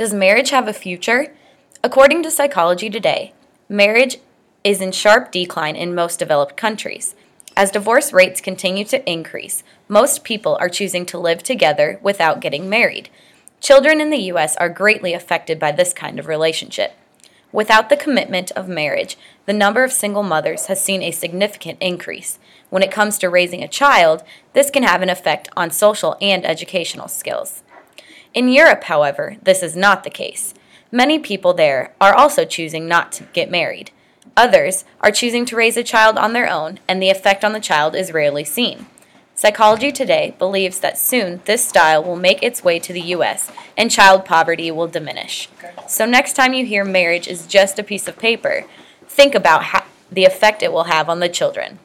Does marriage have a future? According to Psychology Today, marriage is in sharp decline in most developed countries. As divorce rates continue to increase, most people are choosing to live together without getting married. Children in the U.S. are greatly affected by this kind of relationship. Without the commitment of marriage, the number of single mothers has seen a significant increase. When it comes to raising a child, this can have an effect on social and educational skills. In Europe, however, this is not the case. Many people there are also choosing not to get married. Others are choosing to raise a child on their own, and the effect on the child is rarely seen. Psychology Today believes that soon this style will make its way to the U.S. and child poverty will diminish. So next time you hear marriage is just a piece of paper, think about the effect it will have on the children.